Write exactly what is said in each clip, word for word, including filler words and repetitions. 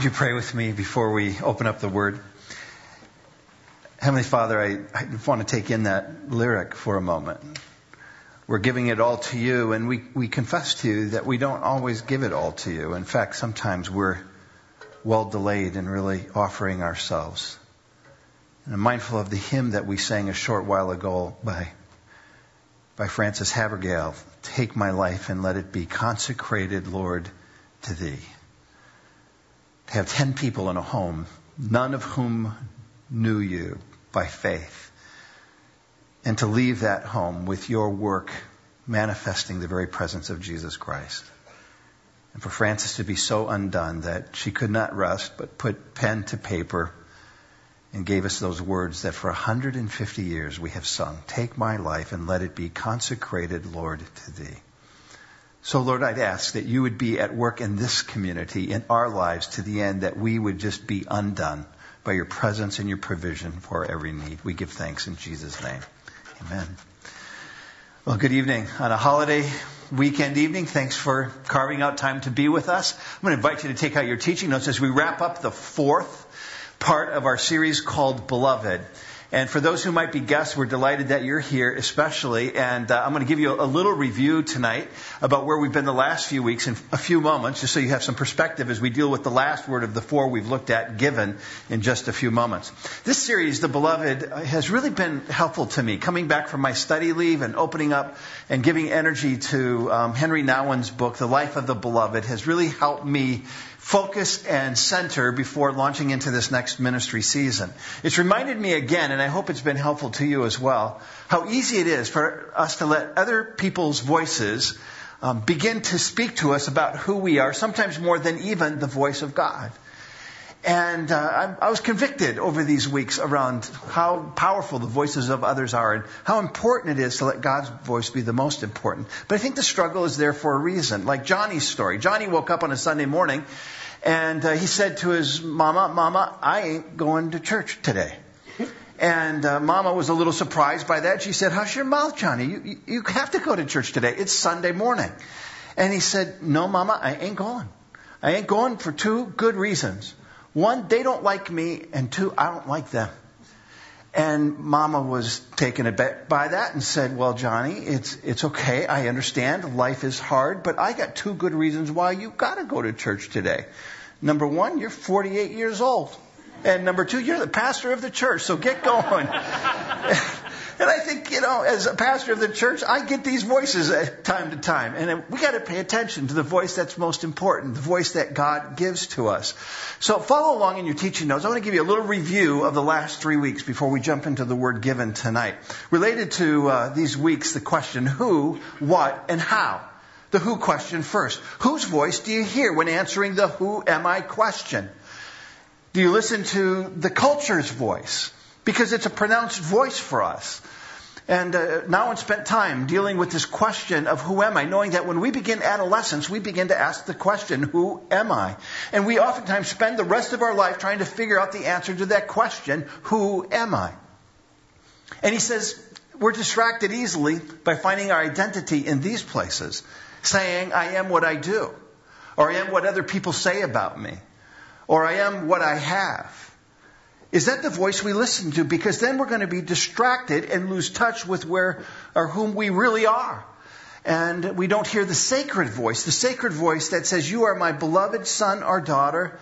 Would you pray with me before we open up the Word? Heavenly Father, I, I want to take in that lyric for a moment. We're giving it all to you, and we, we confess to you that we don't always give it all to you. In fact, sometimes we're well delayed in really offering ourselves. And I'm mindful of the hymn that we sang a short while ago by, by Frances Havergal, "Take my life and let it be consecrated, Lord, to Thee." To have ten people in a home, none of whom knew you by faith, and to leave that home with your work manifesting the very presence of Jesus Christ. And for Frances to be so undone that she could not rest but put pen to paper and gave us those words that for one hundred fifty years we have sung, "Take my life and let it be consecrated, Lord, to Thee." So, Lord, I'd ask that you would be at work in this community, in our lives, to the end that we would just be undone by your presence and your provision for every need. We give thanks in Jesus' name. Amen. Well, good evening on a holiday weekend evening. Thanks for carving out time to be with us. I'm going to invite you to take out your teaching notes as we wrap up the fourth part of our series called Beloved. And for those who might be guests, we're delighted that you're here especially. And uh, I'm going to give you a, a little review tonight about where we've been the last few weeks in a few moments, just so you have some perspective as we deal with the last word of the four we've looked at, given, in just a few moments. This series, The Beloved, has really been helpful to me, coming back from my study leave and opening up and giving energy to um, Henry Nouwen's book, The Life of the Beloved, has really helped me focus and center before launching into this next ministry season. It's reminded me again, and I hope it's been helpful to you as well, how easy it is for us to let other people's voices um, begin to speak to us about who we are, sometimes more than even the voice of God. And uh, I, I was convicted over these weeks around how powerful the voices of others are and how important it is to let God's voice be the most important. But I think the struggle is there for a reason. Like Johnny's story. Johnny woke up on a Sunday morning and uh, he said to his mama, "Mama, I ain't going to church today." And uh, Mama was a little surprised by that. She said, "Hush your mouth, Johnny. You, you have to go to church today. It's Sunday morning." And he said, "No, Mama, I ain't going. I ain't going for two good reasons. One, they don't like me, and two, I don't like them." And Mama was taken aback by that and said, "Well, Johnny, it's it's okay. I understand. Life is hard, but I got two good reasons why you got to go to church today. Number one, you're forty-eight years old. And number two, you're the pastor of the church, so get going." And I think, you know, as a pastor of the church, I get these voices at time to time. And we got to pay attention to the voice that's most important, the voice that God gives to us. So follow along in your teaching notes. I want to give you a little review of the last three weeks before we jump into the word given tonight. Related to uh, these weeks, the question who, what, and how. The who question first. Whose voice do you hear when answering the who am I question? Do you listen to the culture's voice? Because it's a pronounced voice for us. And uh, Nouwen spent time dealing with this question of who am I, knowing that when we begin adolescence, we begin to ask the question, who am I? And we oftentimes spend the rest of our life trying to figure out the answer to that question, who am I? And he says we're distracted easily by finding our identity in these places, saying, I am what I do, or I am what other people say about me, or I am what I have. Is that the voice we listen to? Because then we're going to be distracted and lose touch with where or whom we really are. And we don't hear the sacred voice, the sacred voice that says, you are my beloved son or daughter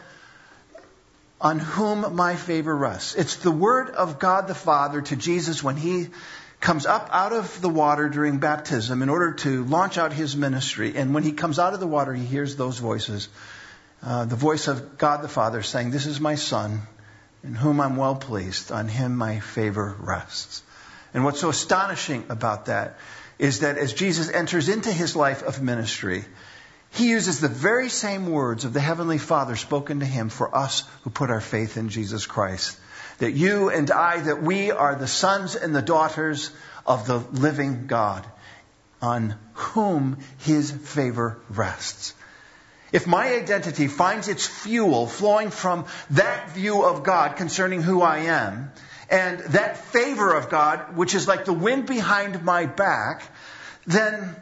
on whom my favor rests. It's the word of God the Father to Jesus when he comes up out of the water during baptism in order to launch out his ministry. And when he comes out of the water, he hears those voices. Uh, the voice of God the Father saying, this is my son, in whom I'm well pleased, on him my favor rests. And what's so astonishing about that is that as Jesus enters into his life of ministry, he uses the very same words of the Heavenly Father spoken to him for us who put our faith in Jesus Christ. That you and I, that we are the sons and the daughters of the living God, on whom his favor rests. If my identity finds its fuel flowing from that view of God concerning who I am, and that favor of God, which is like the wind behind my back, then,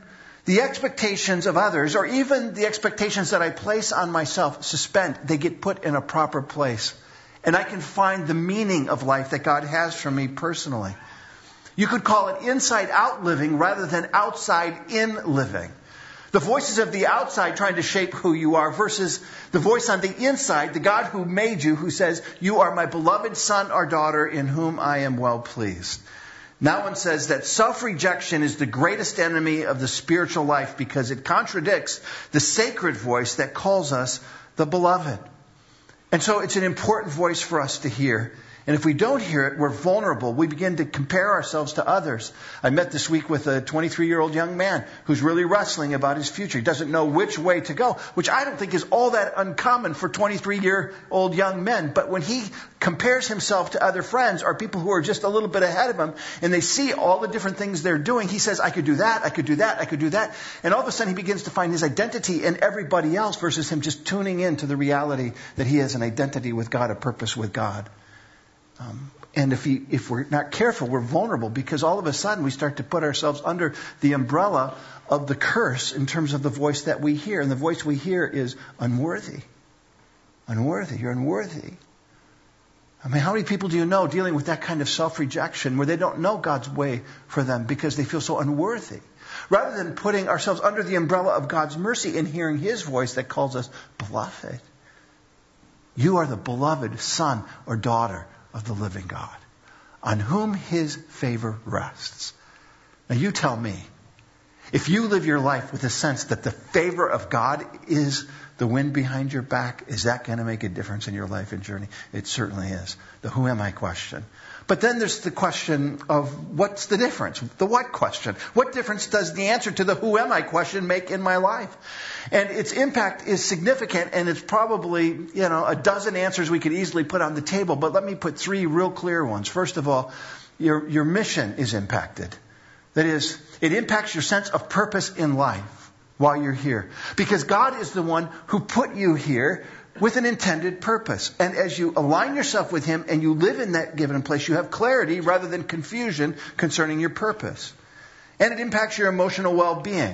the expectations of others, or even the expectations that I place on myself, suspend. They get put in a proper place. And I can find the meaning of life that God has for me personally. You could call it inside-out living rather than outside-in living. The voices of the outside trying to shape who you are versus the voice on the inside, the God who made you, who says, you are my beloved son or daughter in whom I am well pleased. Now one says that self-rejection is the greatest enemy of the spiritual life because it contradicts the sacred voice that calls us the beloved. And so it's an important voice for us to hear. And if we don't hear it, we're vulnerable. We begin to compare ourselves to others. I met this week with a twenty-three-year-old young man who's really wrestling about his future. He doesn't know which way to go, which I don't think is all that uncommon for twenty-three-year-old young men. But when he compares himself to other friends or people who are just a little bit ahead of him, and they see all the different things they're doing, he says, I could do that, I could do that, I could do that. And all of a sudden he begins to find his identity in everybody else versus him just tuning in to the reality that he has an identity with God, a purpose with God. Um, and if, he, if we're not careful, we're vulnerable because all of a sudden we start to put ourselves under the umbrella of the curse in terms of the voice that we hear. And the voice we hear is unworthy. Unworthy. You're unworthy. I mean, how many people do you know dealing with that kind of self-rejection where they don't know God's way for them because they feel so unworthy? Rather than putting ourselves under the umbrella of God's mercy and hearing His voice that calls us beloved. You are the beloved son or daughter of the living God, on whom His favor rests. Now you tell me, if you live your life with a sense that the favor of God is the wind behind your back, is that going to make a difference in your life and journey? It certainly is. The who am I question. But then there's the question of what's the difference? The what question. What difference does the answer to the who am I question make in my life? And its impact is significant, and it's probably, you know, a dozen answers we could easily put on the table. But let me put three real clear ones. First of all, your, your mission is impacted. That is, it impacts your sense of purpose in life while you're here. Because God is the one who put you here with an intended purpose. And as you align yourself with Him and you live in that given place, you have clarity rather than confusion concerning your purpose. And it impacts your emotional well-being.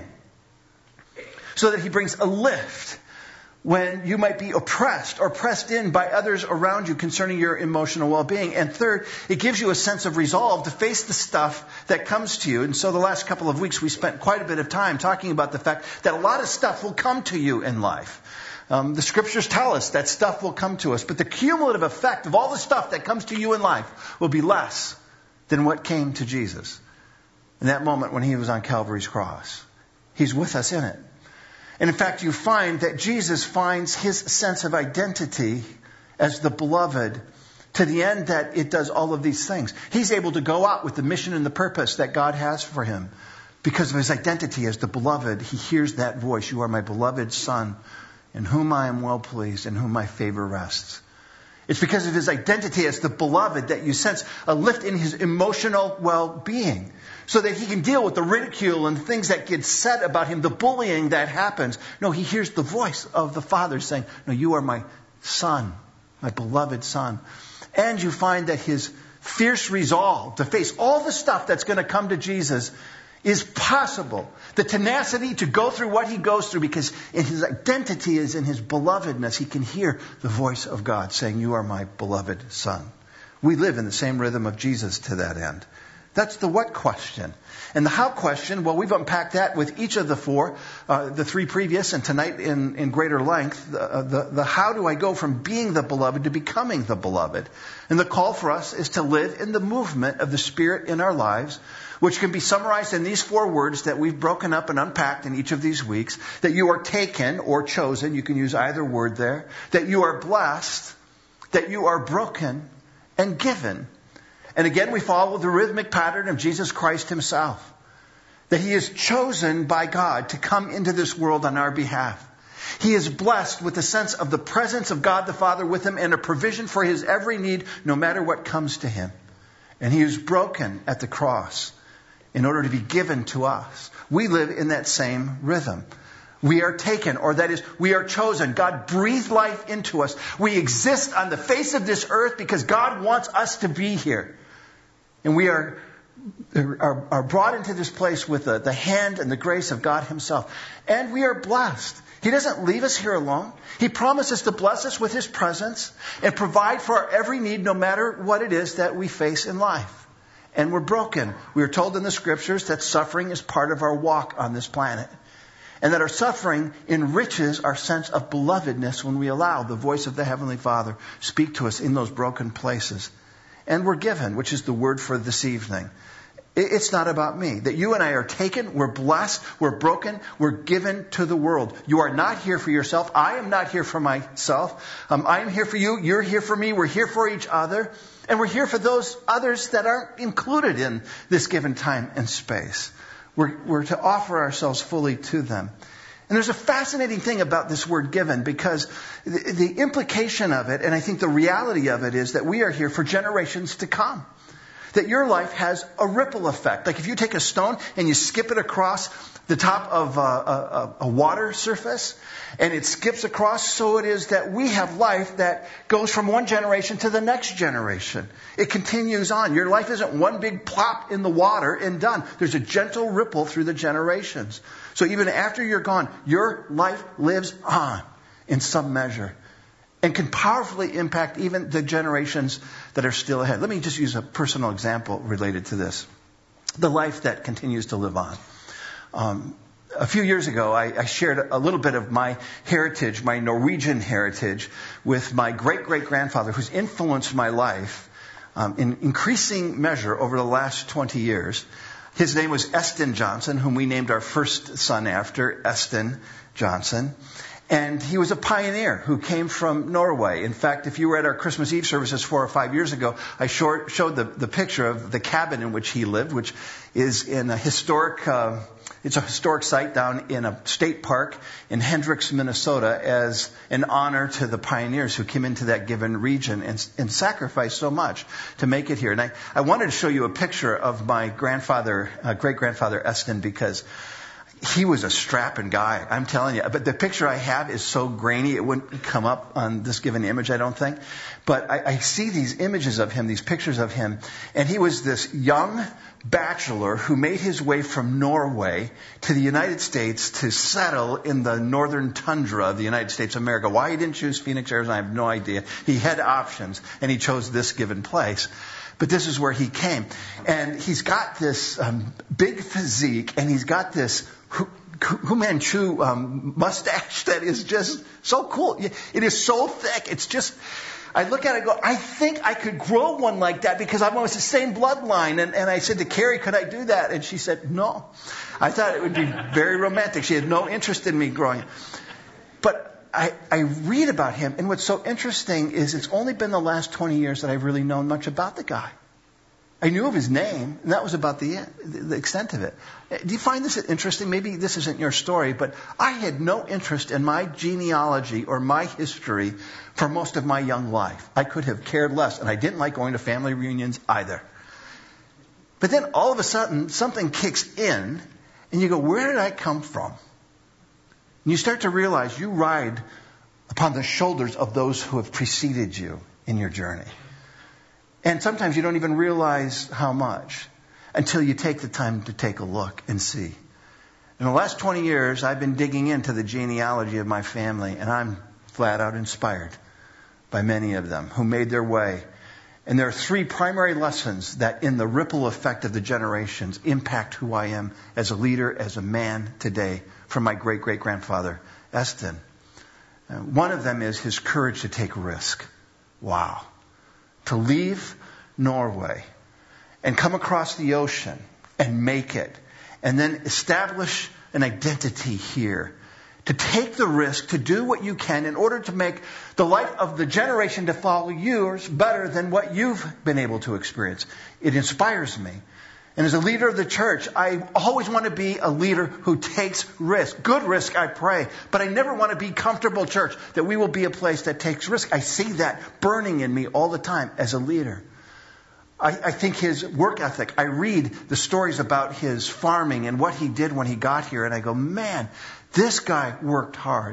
So that He brings a lift when you might be oppressed or pressed in by others around you concerning your emotional well-being. And third, it gives you a sense of resolve to face the stuff that comes to you. And so the last couple of weeks we spent quite a bit of time talking about the fact that a lot of stuff will come to you in life. Um, the scriptures tell us that stuff will come to us. But the cumulative effect of all the stuff that comes to you in life will be less than what came to Jesus in that moment when He was on Calvary's cross. He's with us in it. And in fact, you find that Jesus finds His sense of identity as the beloved to the end that it does all of these things. He's able to go out with the mission and the purpose that God has for Him. Because of His identity as the beloved, He hears that voice. You are my beloved Son, in whom I am well pleased, in whom my favor rests. It's because of His identity as the beloved that you sense a lift in His emotional well-being. So that He can deal with the ridicule and things that get said about Him, the bullying that happens. No, He hears the voice of the Father saying, no, you are my Son, my beloved Son. And you find that His fierce resolve to face all the stuff that's going to come to Jesus is possible. The tenacity to go through what He goes through because in His identity is in His belovedness. He can hear the voice of God saying, you are my beloved Son. We live in the same rhythm of Jesus to that end. That's the what question. And the how question, well, we've unpacked that with each of the four, uh, the three previous, and tonight in, in greater length. The, uh, the, the how do I go from being the beloved to becoming the beloved? And the call for us is to live in the movement of the Spirit in our lives, which can be summarized in these four words that we've broken up and unpacked in each of these weeks. That you are taken or chosen, you can use either word there. That you are blessed, that you are broken, and given. And again, we follow the rhythmic pattern of Jesus Christ Himself. That He is chosen by God to come into this world on our behalf. He is blessed with the sense of the presence of God the Father with Him and a provision for His every need, no matter what comes to Him. And He is broken at the cross in order to be given to us. We live in that same rhythm. We are taken, or that is, we are chosen. God breathed life into us. We exist on the face of this earth because God wants us to be here. And we are are, are brought into this place with the, the hand and the grace of God himself. And we are blessed. He doesn't leave us here alone. He promises to bless us with his presence and provide for our every need, no matter what it is that we face in life. And we're broken. We are told in the scriptures that suffering is part of our walk on this planet. And that our suffering enriches our sense of belovedness when we allow the voice of the Heavenly Father speak to us in those broken places. And we're given, which is the word for this evening. It's not about me. That you and I are taken, we're blessed, we're broken, we're given to the world. You are not here for yourself. I am not here for myself. Um, I am here for you. You're here for me. We're here for each other. And we're here for those others that aren't included in this given time and space. We're, we're to offer ourselves fully to them. And there's a fascinating thing about this word given, because the, the implication of it, and I think the reality of it, is that we are here for generations to come. That your life has a ripple effect. Like if you take a stone and you skip it across the top of a, a, a water surface, and it skips across, so it is that we have life that goes from one generation to the next generation. It continues on. Your life isn't one big plop in the water and done. There's a gentle ripple through the generations. So even after you're gone, your life lives on in some measure, and can powerfully impact even the generations that are still ahead. Let me just use a personal example related to this. The life that continues to live on. Um, a few years ago, I, I shared a little bit of my heritage, my Norwegian heritage, with my great-great-grandfather, who's influenced my life um, in increasing measure over the last twenty years. His name was Estin Johnson, whom we named our first son after, Estin Johnson. And he was a pioneer who came from Norway. In fact, if you were at our Christmas Eve services four or five years ago, I short, showed the, the picture of the cabin in which he lived, which is in a historic, uh, it's a historic site down in a state park in Hendricks, Minnesota, as an honor to the pioneers who came into that given region and, and sacrificed so much to make it here. And I, I wanted to show you a picture of my grandfather, uh, great-grandfather Estin, because he was a strapping guy, I'm telling you. But the picture I have is so grainy, it wouldn't come up on this given image, I don't think. But I, I see these images of him, these pictures of him, and he was this young bachelor who made his way from Norway to the United States to settle in the northern tundra of the United States of America. Why he didn't choose Phoenix, Arizona, I have no idea. He had options, and he chose this given place. But this is where he came. And he's got this um, big physique, and he's got this Fu Manchu um, mustache that is just so cool. It is so thick. It's just, I look at it and go, I think I could grow one like that because I'm almost the same bloodline. And, and I said to Carrie, could I do that? And she said, no. I thought it would be very romantic. She had no interest in me growing. But I, I read about him, and what's so interesting is it's only been the last twenty years that I've really known much about the guy. I knew of his name, and that was about the, the extent of it. Do you find this interesting? Maybe this isn't your story, but I had no interest in my genealogy or my history for most of my young life. I could have cared less, and I didn't like going to family reunions either. But then all of a sudden, something kicks in, and you go, where did I come from? And you start to realize you ride upon the shoulders of those who have preceded you in your journey. And sometimes you don't even realize how much until you take the time to take a look and see. In the last twenty years, I've been digging into the genealogy of my family, and I'm flat out inspired by many of them who made their way. And there are three primary lessons that in the ripple effect of the generations impact who I am as a leader, as a man today, from my great-great-grandfather, Estin. One of them is his courage to take risk. Wow. To leave Norway and come across the ocean and make it, and then establish an identity here. To take the risk to do what you can in order to make the life of the generation to follow yours better than what you've been able to experience. It inspires me. And as a leader of the church, I always want to be a leader who takes risk. Good risk, I pray. But I never want to be comfortable church, that we will be a place that takes risk. I see that burning in me all the time as a leader. I, I think his work ethic, I read the stories about his farming and what he did when he got here, and I go, man, this guy worked hard.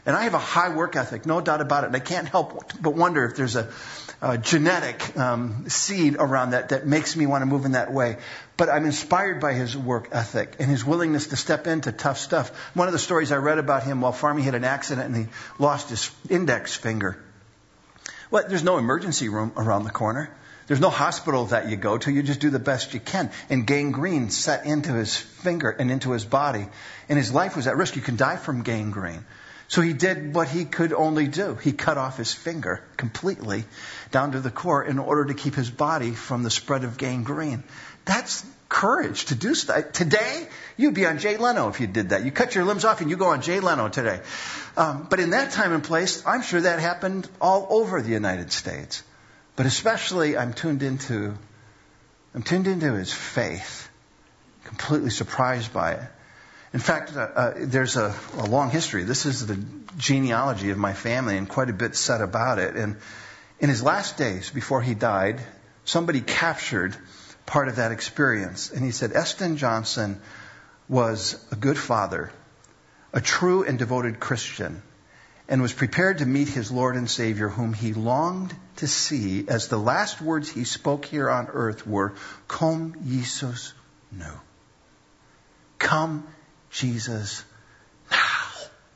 And I have a high work ethic, no doubt about it. And I can't help but wonder if there's a, a genetic um, seed around that that makes me want to move in that way. But I'm inspired by his work ethic and his willingness to step into tough stuff. One of the stories I read about him while farming, he had an accident and he lost his index finger. Well, there's no emergency room around the corner. There's no hospital that you go to. You just do the best you can. And gangrene set into his finger and into his body. And his life was at risk. You can die from gangrene. So he did what he could only do. He cut off his finger completely down to the core in order to keep his body from the spread of gangrene. That's courage to do stuff. Today, you'd be on Jay Leno if you did that. You cut your limbs off and you go on Jay Leno today. Um, but in that time and place, I'm sure that happened all over the United States. But especially, I'm tuned into, I'm tuned into his faith. Completely surprised by it. In fact, uh, uh, there's a, a long history. This is the genealogy of my family, and quite a bit said about it. And in his last days, before he died, somebody captured part of that experience. And he said, Eston Johnson was a good father, a true and devoted Christian, and was prepared to meet his Lord and Savior, whom he longed to see, as the last words he spoke here on earth were, Come, Jesus, now. Come, Jesus, now.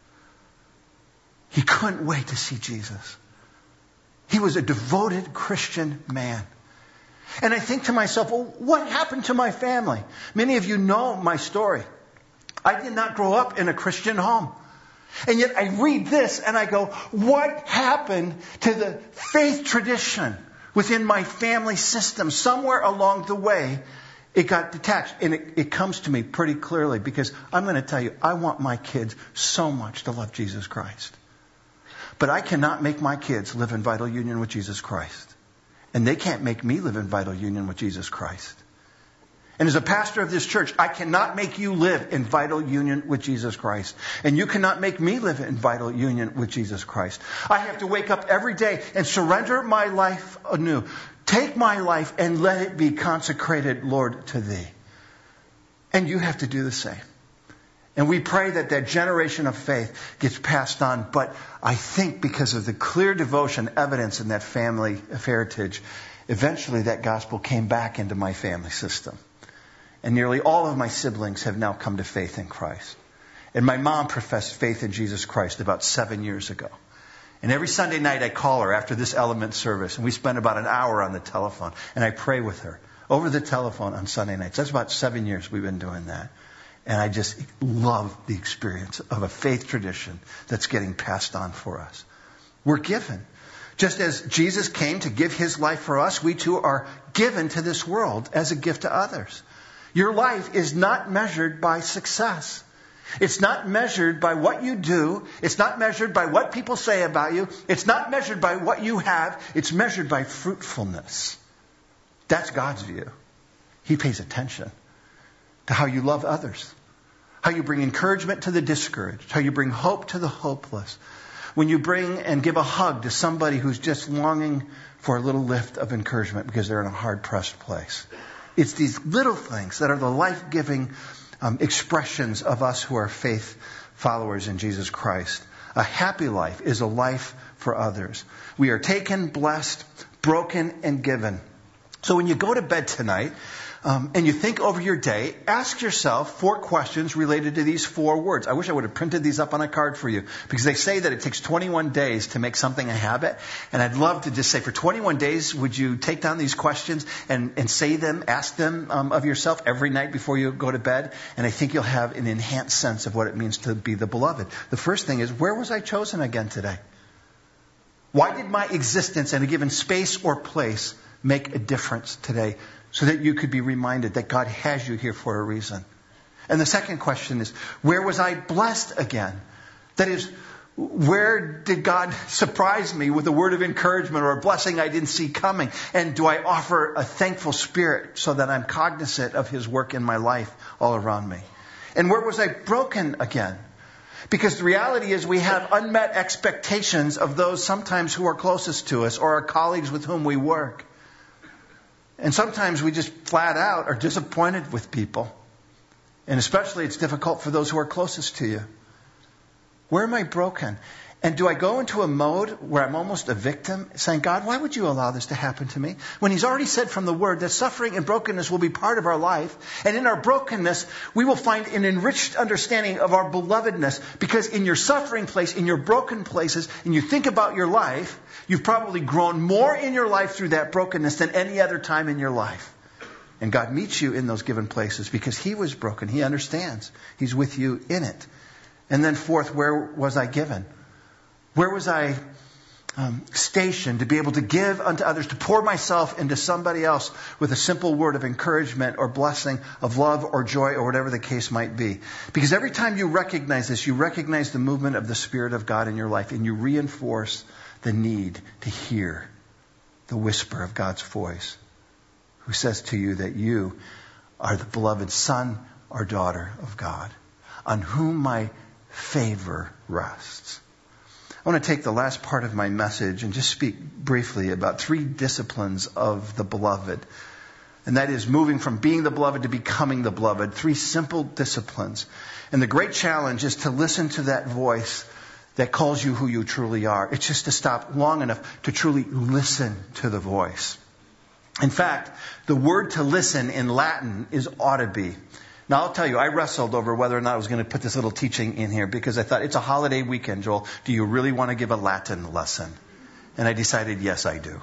He couldn't wait to see Jesus. He was a devoted Christian man. And I think to myself, well, what happened to my family? Many of you know my story. I did not grow up in a Christian home. And yet I read this and I go, what happened to the faith tradition within my family system? Somewhere along the way, it got detached. And it, it comes to me pretty clearly, because I'm going to tell you, I want my kids so much to love Jesus Christ. But I cannot make my kids live in vital union with Jesus Christ. And they can't make me live in vital union with Jesus Christ. And as a pastor of this church, I cannot make you live in vital union with Jesus Christ. And you cannot make me live in vital union with Jesus Christ. I have to wake up every day and surrender my life anew. Take my life and let it be consecrated, Lord, to Thee. And you have to do the same. And we pray that that generation of faith gets passed on. But I think because of the clear devotion evidence in that family of heritage, eventually that gospel came back into my family system. And nearly all of my siblings have now come to faith in Christ. And my mom professed faith in Jesus Christ about seven years ago. And every Sunday night I call her after this element service, and we spend about an hour on the telephone. And I pray with her over the telephone on Sunday nights. That's about seven years we've been doing that. And I just love the experience of a faith tradition that's getting passed on for us. We're given. Just as Jesus came to give His life for us, we too are given to this world as a gift to others. Your life is not measured by success. It's not measured by what you do. It's not measured by what people say about you. It's not measured by what you have. It's measured by fruitfulness. That's God's view. He pays attention to how you love others, how you bring encouragement to the discouraged, how you bring hope to the hopeless. When you bring and give a hug to somebody who's just longing for a little lift of encouragement because they're in a hard-pressed place. It's these little things that are the life-giving um, expressions of us who are faith followers in Jesus Christ. A happy life is a life for others. We are taken, blessed, broken, and given. So when you go to bed tonight, Um, and you think over your day, ask yourself four questions related to these four words. I wish I would have printed these up on a card for you, because they say that it takes twenty-one days to make something a habit. And I'd love to just say, for twenty-one days, would you take down these questions and, and say them, ask them um, of yourself every night before you go to bed? And I think you'll have an enhanced sense of what it means to be the beloved. The first thing is, where was I chosen again today? Why did my existence in a given space or place make a difference today? So that you could be reminded that God has you here for a reason. And the second question is, where was I blessed again? That is, where did God surprise me with a word of encouragement or a blessing I didn't see coming? And do I offer a thankful spirit so that I'm cognizant of His work in my life all around me? And where was I broken again? Because the reality is we have unmet expectations of those sometimes who are closest to us or our colleagues with whom we work. And sometimes we just flat out are disappointed with people. And especially it's difficult for those who are closest to you. Where am I broken? And do I go into a mode where I'm almost a victim, saying, God, why would you allow this to happen to me? When he's already said from the Word that suffering and brokenness will be part of our life. And in our brokenness, we will find an enriched understanding of our belovedness. Because in your suffering place, in your broken places, and you think about your life, you've probably grown more in your life through that brokenness than any other time in your life. And God meets you in those given places because he was broken. He understands. He's with you in it. And then fourth, where was I given? Where was I um, stationed to be able to give unto others, to pour myself into somebody else with a simple word of encouragement or blessing, of love or joy or whatever the case might be? Because every time you recognize this, you recognize the movement of the Spirit of God in your life, and you reinforce the need to hear the whisper of God's voice, who says to you that you are the beloved son or daughter of God, on whom my favor rests. I want to take the last part of my message and just speak briefly about three disciplines of the beloved. And that is moving from being the beloved to becoming the beloved. Three simple disciplines. And the great challenge is to listen to that voice that calls you who you truly are. It's just to stop long enough to truly listen to the voice. In fact, the word to listen in Latin is ought to be. Now, I'll tell you, I wrestled over whether or not I was going to put this little teaching in here because I thought, it's a holiday weekend, Joel. Do you really want to give a Latin lesson? And I decided, yes, I do.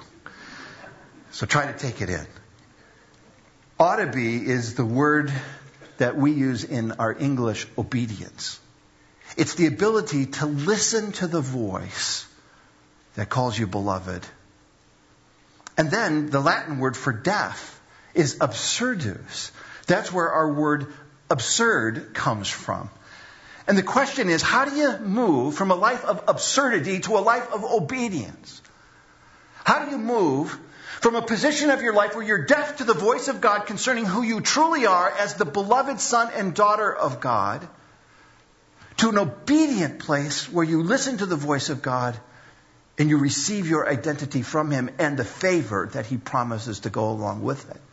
So try to take it in. Ought to be is the word that we use in our English obedience. It's the ability to listen to the voice that calls you beloved. And then the Latin word for deaf is absurdus. That's where our word absurd comes from. And the question is, how do you move from a life of absurdity to a life of obedience? How do you move from a position of your life where you're deaf to the voice of God concerning who you truly are as the beloved son and daughter of God, to an obedient place where you listen to the voice of God and you receive your identity from him and the favor that he promises to go along with it?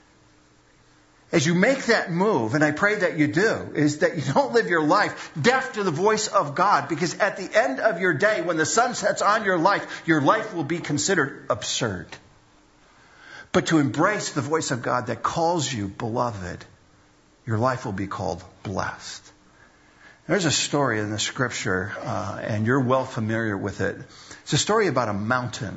As you make that move, and I pray that you do, is that you don't live your life deaf to the voice of God. Because at the end of your day, when the sun sets on your life, your life will be considered absurd. But to embrace the voice of God that calls you beloved, your life will be called blessed. There's a story in the scripture, uh, and you're well familiar with it. It's a story about a mountain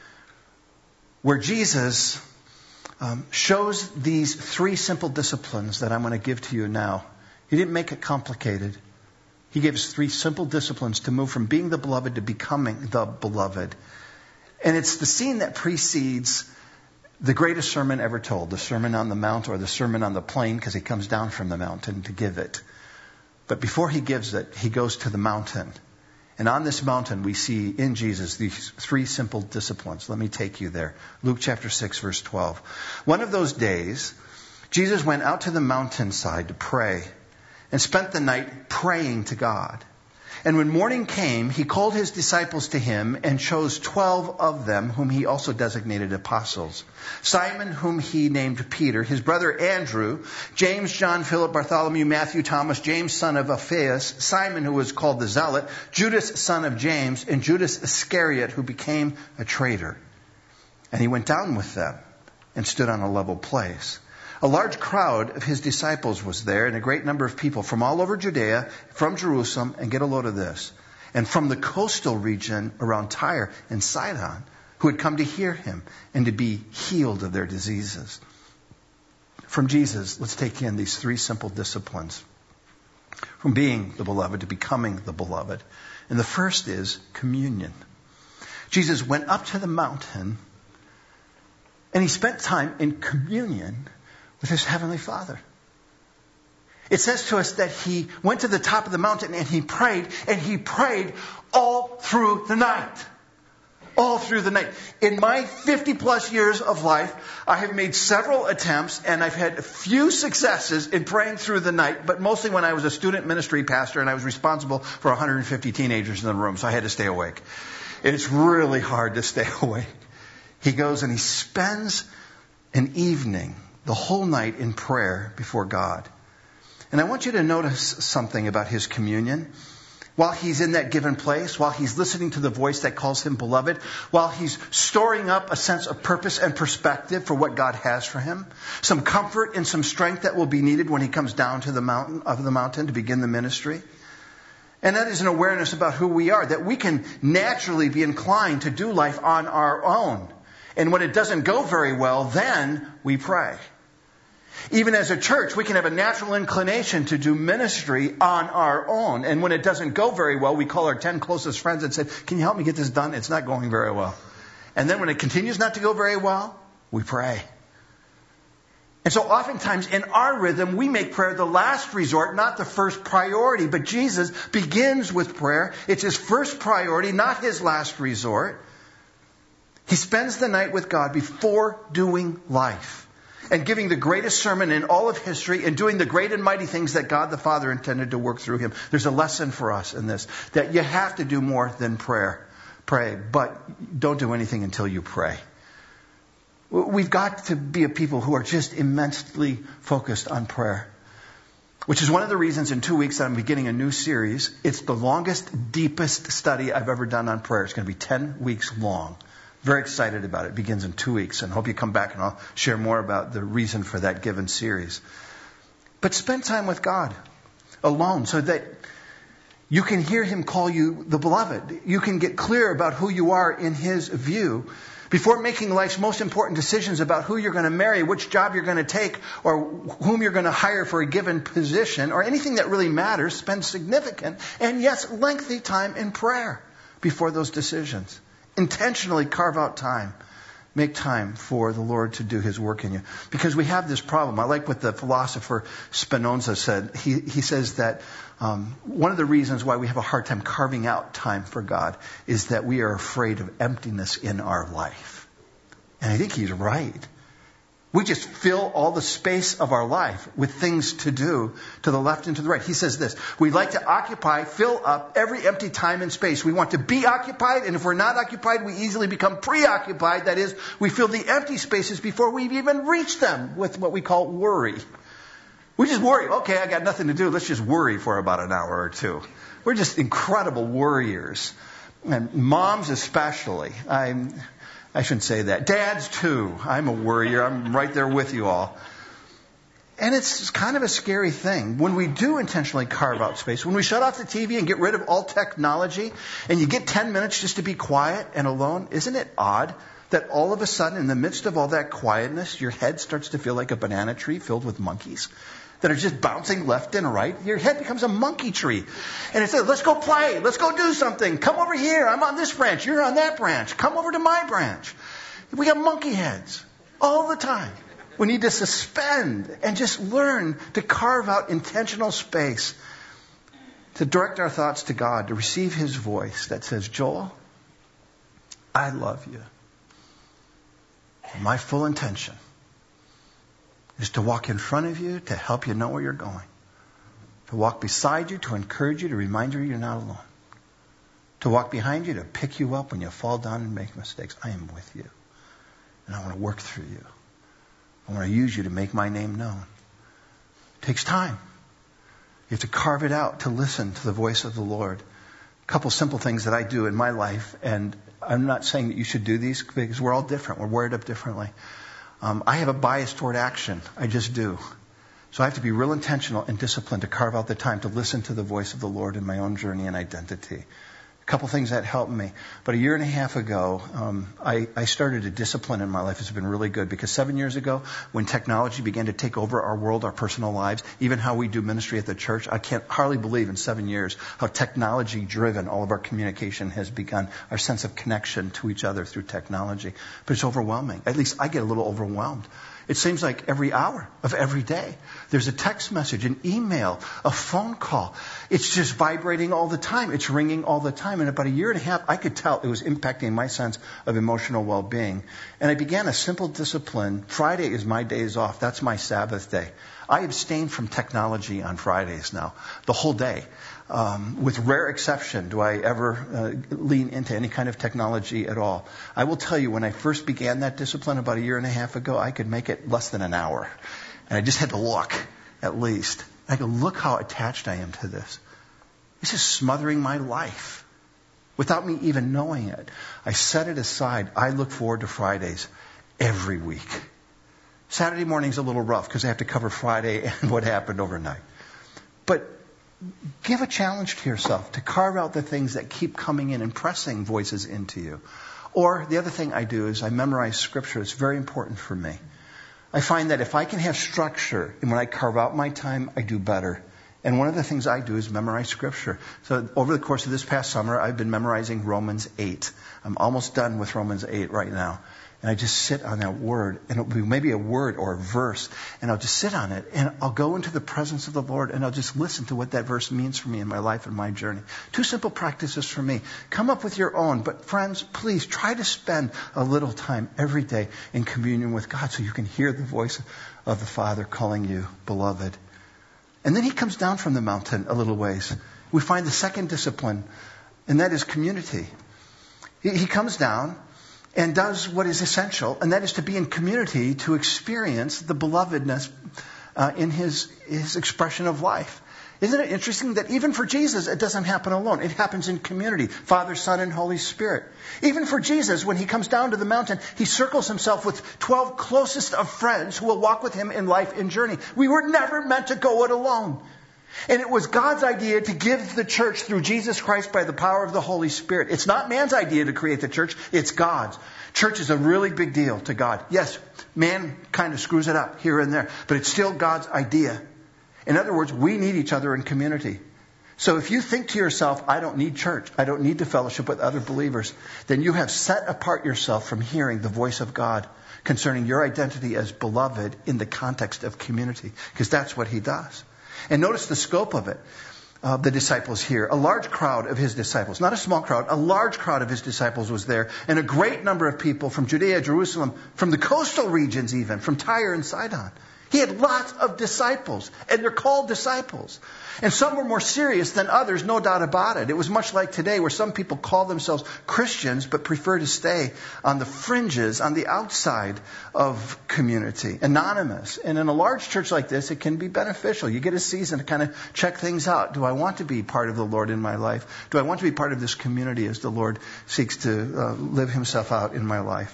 where Jesus Um, shows these three simple disciplines that I'm going to give to you now. He didn't make it complicated. He gave us three simple disciplines to move from being the beloved to becoming the beloved. And it's the scene that precedes the greatest sermon ever told, the Sermon on the Mount or the Sermon on the Plain, because he comes down from the mountain to give it. But before he gives it, he goes to the mountain. And on this mountain, we see in Jesus these three simple disciplines. Let me take you there. Luke chapter six, verse twelve. One of those days, Jesus went out to the mountainside to pray and spent the night praying to God. And when morning came, he called his disciples to him and chose twelve of them, whom he also designated apostles. Simon, whom he named Peter, his brother Andrew, James, John, Philip, Bartholomew, Matthew, Thomas, James, son of Alphaeus, Simon, who was called the Zealot, Judas, son of James, and Judas Iscariot, who became a traitor. And he went down with them and stood on a level place. A large crowd of his disciples was there, and a great number of people from all over Judea, from Jerusalem, and get a load of this, and from the coastal region around Tyre and Sidon, who had come to hear him and to be healed of their diseases. From Jesus, let's take in these three simple disciplines. From being the beloved to becoming the beloved. And the first is communion. Jesus went up to the mountain, and he spent time in communion with his heavenly Father. It says to us that he went to the top of the mountain and he prayed, and he prayed all through the night. All through the night. In my fifty plus years of life, I have made several attempts and I've had a few successes in praying through the night, but mostly when I was a student ministry pastor and I was responsible for one hundred fifty teenagers in the room, so I had to stay awake. It's really hard to stay awake. He goes and he spends an evening, the whole night in prayer before God. And I want you to notice something about his communion. while he's in that given place, while he's listening to the voice that calls him beloved, while he's storing up a sense of purpose and perspective for what God has for him, some comfort and some strength that will be needed when he comes down to the mountain of the mountain to begin the ministry. And that is an awareness about who we are, that we can naturally be inclined to do life on our own. And when it doesn't go very well, then we pray. Even as a church, we can have a natural inclination to do ministry on our own. And when it doesn't go very well, we call our ten closest friends and say, can you help me get this done? It's not going very well. And then when it continues not to go very well, we pray. And so oftentimes in our rhythm, we make prayer the last resort, not the first priority. But Jesus begins with prayer. It's his first priority, not his last resort. He spends the night with God before doing life and giving the greatest sermon in all of history and doing the great and mighty things that God the Father intended to work through him. There's a lesson for us in this, that you have to do more than prayer. Pray, but don't do anything until you pray. We've got to be a people who are just immensely focused on prayer, which is one of the reasons in two weeks that I'm beginning a new series. It's the longest, deepest study I've ever done on prayer. It's going to be ten weeks long. Very excited about it. It begins in two weeks, and hope you come back and I'll share more about the reason for that given series. But spend time with God alone so that you can hear him call you the beloved. You can get clear about who you are in his view before making life's most important decisions about who you're going to marry, which job you're going to take, or whom you're going to hire for a given position, or anything that really matters. Spend significant and, yes, lengthy time in prayer before those decisions. Intentionally carve out time. Make time for the Lord to do his work in you. Because we have this problem. I like what the philosopher Spinoza said. He, he says that um, one of the reasons why we have a hard time carving out time for God is that we are afraid of emptiness in our life. And I think he's right. We just fill all the space of our life with things to do to the left and to the right. He says this: we like to occupy, fill up every empty time and space. We want to be occupied, and if we're not occupied, we easily become preoccupied. That is, we fill the empty spaces before we've even reached them with what we call worry. We just worry. Okay, I got nothing to do. Let's just worry for about an hour or two. We're just incredible worriers. And moms especially. I'm... I shouldn't say that. Dads, too. I'm a worrier. I'm right there with you all. And it's kind of a scary thing. When we do intentionally carve out space, when we shut off the T V and get rid of all technology, and you get ten minutes just to be quiet and alone, isn't it odd that all of a sudden, in the midst of all that quietness, your head starts to feel like a banana tree filled with monkeys that are just bouncing left and right? Your head becomes a monkey tree. And it says, let's go play. Let's go do something. Come over here. I'm on this branch. You're on that branch. Come over to my branch. We got monkey heads all the time. We need to suspend and just learn to carve out intentional space to direct our thoughts to God, to receive his voice that says, Joel, I love you. And my full intention is to walk in front of you, to help you know where you're going. To walk beside you, to encourage you, to remind you you're not alone. To walk behind you, to pick you up when you fall down and make mistakes. I am with you. And I want to work through you. I want to use you to make my name known. It takes time. You have to carve it out to listen to the voice of the Lord. A couple simple things that I do in my life, and I'm not saying that you should do these because we're all different. We're wired up differently. Um, I have a bias toward action. I just do. So I have to be real intentional and disciplined to carve out the time to listen to the voice of the Lord in my own journey and identity. A couple things that helped me. But a year and a half ago, um, I, I started a discipline in my life. It's been really good because seven years ago, when technology began to take over our world, our personal lives, even how we do ministry at the church, I can't hardly believe in seven years how technology-driven all of our communication has begun, our sense of connection to each other through technology. But it's overwhelming. At least I get a little overwhelmed. It seems like every hour of every day, there's a text message, an email, a phone call. It's just vibrating all the time. It's ringing all the time. In about a year and a half, I could tell it was impacting my sense of emotional well-being. And I began a simple discipline. Friday is my days off. That's my Sabbath day. I abstain from technology on Fridays now, the whole day. Um, with rare exception, do I ever uh, lean into any kind of technology at all. I will tell you, when I first began that discipline about a year and a half ago, I could make it less than an hour. And I just had to look, at least. I could look how attached I am to this. This is smothering my life without me even knowing it. I set it aside. I look forward to Fridays every week. Saturday morning's a little rough because I have to cover Friday and what happened overnight. But give a challenge to yourself to carve out the things that keep coming in and pressing voices into you. Or the other thing I do is I memorize Scripture. It's very important for me. I find that if I can have structure and when I carve out my time, I do better. And one of the things I do is memorize Scripture. So over the course of this past summer, I've been memorizing Romans eight. I'm almost done with Romans eight right now. And I just sit on that word, and it'll be maybe a word or a verse, and I'll just sit on it, and I'll go into the presence of the Lord, and I'll just listen to what that verse means for me in my life and my journey. Two simple practices for me. Come up with your own, but friends, please try to spend a little time every day in communion with God so you can hear the voice of the Father calling you beloved. And then he comes down from the mountain a little ways. We find the second discipline, and that is community. He, he comes down and does what is essential, and that is to be in community to experience the belovedness uh, in his, his expression of life. Isn't it interesting that even for Jesus, it doesn't happen alone. It happens in community, Father, Son, and Holy Spirit. Even for Jesus, when he comes down to the mountain, he circles himself with twelve closest of friends who will walk with him in life and journey. We were never meant to go it alone. And it was God's idea to give the church through Jesus Christ by the power of the Holy Spirit. It's not man's idea to create the church. It's God's. Church is a really big deal to God. Yes, man kind of screws it up here and there, but it's still God's idea. In other words, we need each other in community. So if you think to yourself, I don't need church, I don't need to fellowship with other believers, then you have set apart yourself from hearing the voice of God concerning your identity as beloved in the context of community, because that's what he does. And notice the scope of it, uh, the disciples here. A large crowd of his disciples, not a small crowd, a large crowd of his disciples was there. And a great number of people from Judea, Jerusalem, from the coastal regions even, from Tyre and Sidon. He had lots of disciples, and they're called disciples. And some were more serious than others, no doubt about it. It was much like today where some people call themselves Christians but prefer to stay on the fringes, on the outside of community, anonymous. And in a large church like this, it can be beneficial. You get a season to kind of check things out. Do I want to be part of the Lord in my life? Do I want to be part of this community as the Lord seeks to uh, live himself out in my life?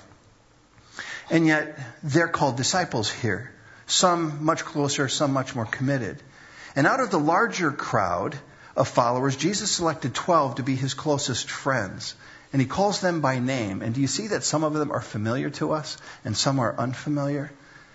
And yet, they're called disciples here. Some much closer, some much more committed. And out of the larger crowd of followers, Jesus selected twelve to be his closest friends. And he calls them by name. And do you see that some of them are familiar to us and some are unfamiliar?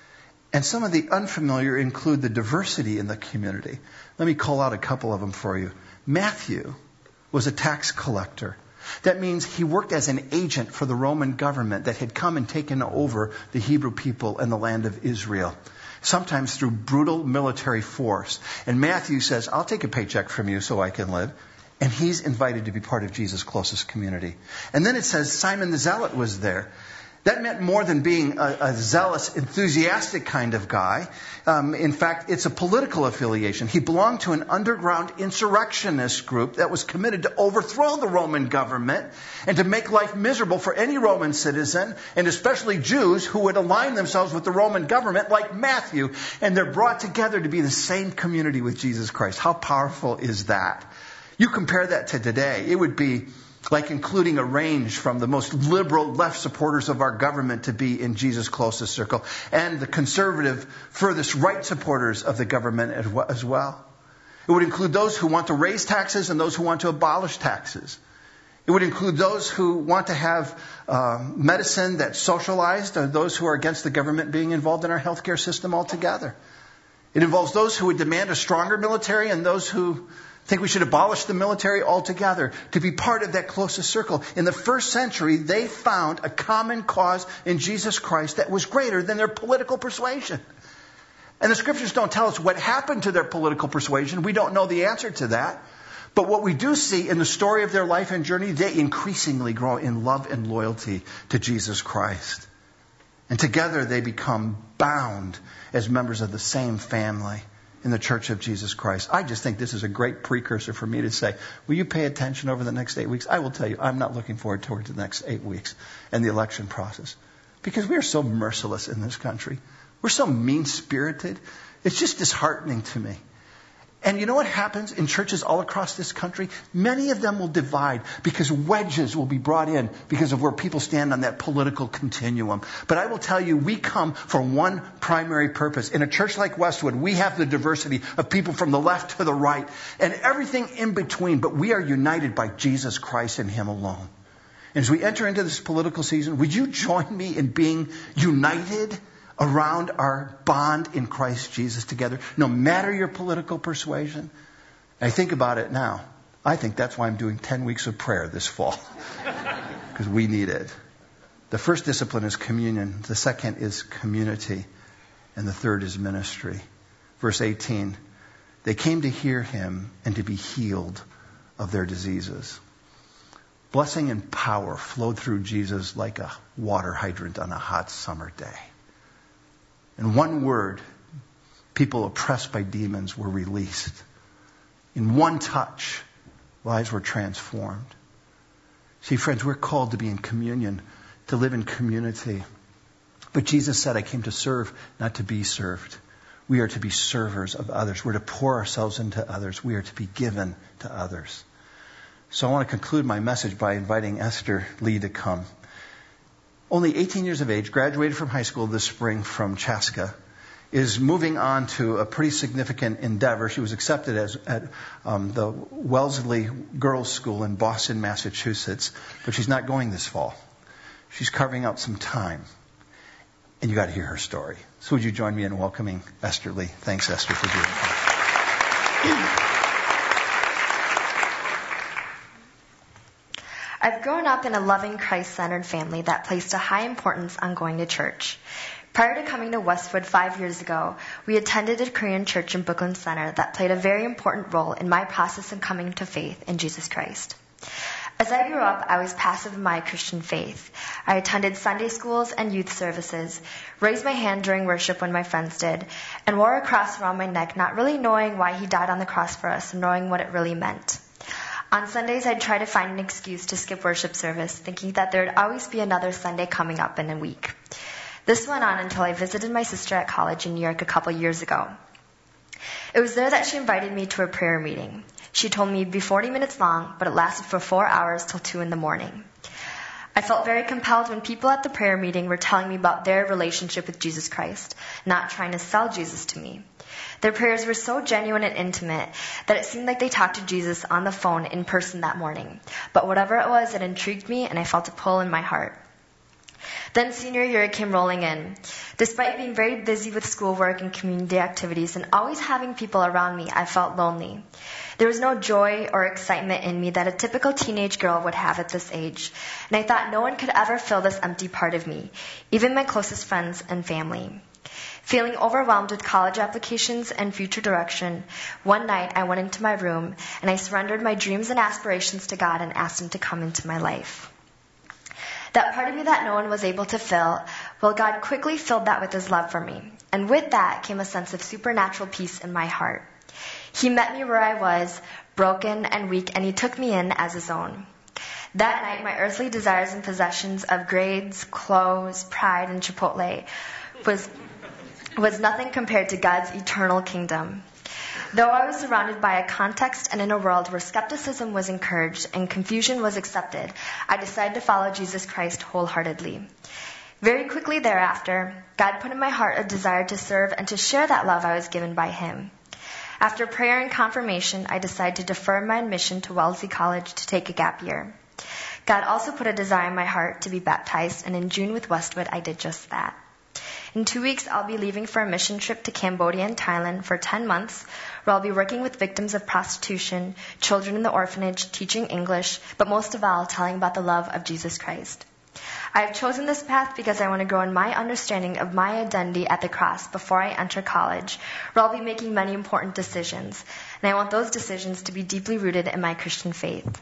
And some of the unfamiliar include the diversity in the community. Let me call out a couple of them for you. Matthew was a tax collector. That means he worked as an agent for the Roman government that had come and taken over the Hebrew people and the land of Israel, sometimes through brutal military force. And Matthew says, I'll take a paycheck from you so I can live. And he's invited to be part of Jesus' closest community. And then it says Simon the Zealot was there. That meant more than being a, a zealous, enthusiastic kind of guy. Um, in fact, it's a political affiliation. He belonged to an underground insurrectionist group that was committed to overthrow the Roman government and to make life miserable for any Roman citizen, and especially Jews who would align themselves with the Roman government like Matthew. And they're brought together to be the same community with Jesus Christ. How powerful is that? You compare that to today, it would be like including a range from the most liberal left supporters of our government to be in Jesus' closest circle, and the conservative furthest right supporters of the government as well. It would include those who want to raise taxes and those who want to abolish taxes. It would include those who want to have uh, medicine that's socialized, or those who are against the government being involved in our healthcare system altogether. It involves those who would demand a stronger military and those who think we should abolish the military altogether to be part of that closest circle. In the first century, they found a common cause in Jesus Christ that was greater than their political persuasion. And the scriptures don't tell us what happened to their political persuasion. We don't know the answer to that. But what we do see in the story of their life and journey, they increasingly grow in love and loyalty to Jesus Christ. And together they become bound as members of the same family in the Church of Jesus Christ. I just think this is a great precursor for me to say, will you pay attention over the next eight weeks? I will tell you, I'm not looking forward towards the next eight weeks and the election process. Because we are so merciless in this country. We're so mean-spirited. It's just disheartening to me. And you know what happens in churches all across this country? Many of them will divide because wedges will be brought in because of where people stand on that political continuum. But I will tell you, we come for one primary purpose. In a church like Westwood, we have the diversity of people from the left to the right and everything in between. But we are united by Jesus Christ and Him alone. And as we enter into this political season, would you join me in being united around our bond in Christ Jesus together, no matter your political persuasion? I think about it now. I think that's why I'm doing ten weeks of prayer this fall, because we need it. The first discipline is communion. The second is community. And the third is ministry. Verse eighteen, they came to hear Him and to be healed of their diseases. Blessing and power flowed through Jesus like a water hydrant on a hot summer day. In one word, people oppressed by demons were released. In one touch, lives were transformed. See, friends, we're called to be in communion, to live in community. But Jesus said, I came to serve, not to be served. We are to be servers of others. We're to pour ourselves into others. We are to be given to others. So I want to conclude my message by inviting Esther Lee to come. Only eighteen years of age, graduated from high school this spring from Chaska, is moving on to a pretty significant endeavor. She was accepted as at um, the Wellesley Girls' School in Boston, Massachusetts, but she's not going this fall. She's carving out some time, and you got to hear her story. So would you join me in welcoming Esther Lee? Thanks, Esther, for being here. I've grown up in a loving, Christ-centered family that placed a high importance on going to church. Prior to coming to Westwood five years ago, we attended a Korean church in Brooklyn Center that played a very important role in my process of coming to faith in Jesus Christ. As I grew up, I was passive in my Christian faith. I attended Sunday schools and youth services, raised my hand during worship when my friends did, and wore a cross around my neck, not really knowing why He died on the cross for us and knowing what it really meant. On Sundays, I'd try to find an excuse to skip worship service, thinking that there would always be another Sunday coming up in a week. This went on until I visited my sister at college in New York a couple years ago. It was there that she invited me to a prayer meeting. She told me it'd be forty minutes long, but it lasted for four hours till two in the morning. I felt very compelled when people at the prayer meeting were telling me about their relationship with Jesus Christ, not trying to sell Jesus to me. Their prayers were so genuine and intimate that it seemed like they talked to Jesus on the phone in person that morning. But whatever it was, it intrigued me, and I felt a pull in my heart. Then senior year came rolling in. Despite being very busy with schoolwork and community activities and always having people around me, I felt lonely. There was no joy or excitement in me that a typical teenage girl would have at this age, and I thought no one could ever fill this empty part of me, even my closest friends and family. Feeling overwhelmed with college applications and future direction, one night I went into my room and I surrendered my dreams and aspirations to God and asked Him to come into my life. That part of me that no one was able to fill, well, God quickly filled that with His love for me. And with that came a sense of supernatural peace in my heart. He met me where I was, broken and weak, and He took me in as His own. That night, my earthly desires and possessions of grades, clothes, pride, and Chipotle was was nothing compared to God's eternal kingdom. Though I was surrounded by a context and in a world where skepticism was encouraged and confusion was accepted, I decided to follow Jesus Christ wholeheartedly. Very quickly thereafter, God put in my heart a desire to serve and to share that love I was given by Him. After prayer and confirmation, I decided to defer my admission to Wellesley College to take a gap year. God also put a desire in my heart to be baptized, and in June with Westwood, I did just that. In two weeks, I'll be leaving for a mission trip to Cambodia and Thailand for ten months, where I'll be working with victims of prostitution, children in the orphanage, teaching English, but most of all, telling about the love of Jesus Christ. I have chosen this path because I want to grow in my understanding of my identity at the cross before I enter college, where I'll be making many important decisions, and I want those decisions to be deeply rooted in my Christian faith.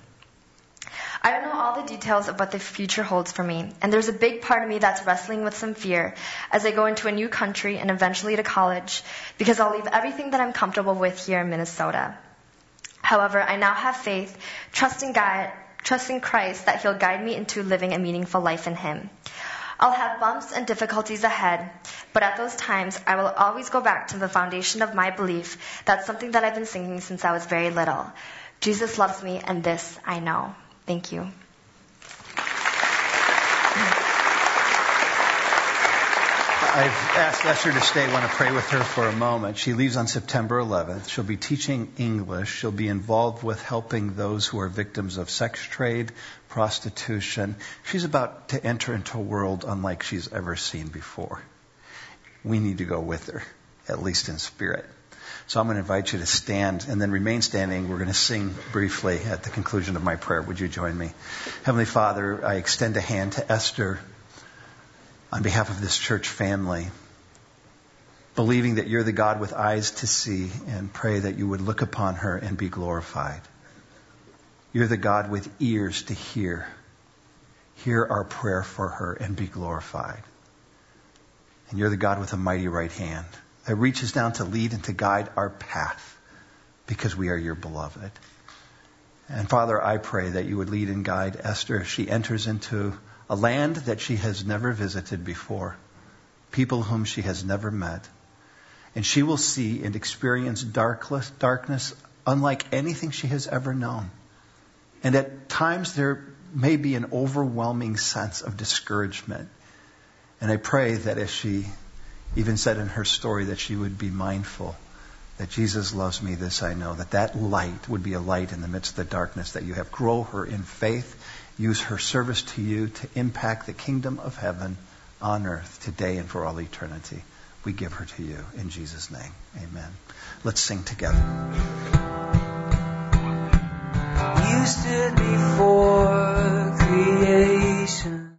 I don't know all the details of what the future holds for me, and there's a big part of me that's wrestling with some fear as I go into a new country and eventually to college, because I'll leave everything that I'm comfortable with here in Minnesota. However, I now have faith, trusting God, trusting Christ that He'll guide me into living a meaningful life in Him. I'll have bumps and difficulties ahead, But at those times, I will always go back to the foundation of my belief. That's something that I've been singing since I was very little. Jesus loves me, and this I know. Thank you. I've asked Esther to stay. I want to pray with her for a moment. She leaves on September eleventh. She'll be teaching English. She'll be involved with helping those who are victims of sex trade, prostitution. She's about to enter into a world unlike she's ever seen before. We need to go with her, at least in spirit. So I'm going to invite you to stand and then remain standing. We're going to sing briefly at the conclusion of my prayer. Would you join me? Heavenly Father, I extend a hand to Esther on behalf of this church family, believing that you're the God with eyes to see, and pray that you would look upon her and be glorified. You're the God with ears to hear. Hear our prayer for her and be glorified. And you're the God with a mighty right hand that reaches down to lead and to guide our path because we are your beloved. And Father, I pray that you would lead and guide Esther as she enters into a land that she has never visited before, people whom she has never met. And she will see and experience darkness, darkness unlike anything she has ever known. And at times there may be an overwhelming sense of discouragement. And I pray that as she even said in her story that she would be mindful that Jesus loves me, this I know, that that light would be a light in the midst of the darkness that you have. Grow her in faith. Use her service to you to impact the kingdom of heaven on earth today and for all eternity. We give her to you in Jesus' name. Amen. Let's sing together. You stood before creation.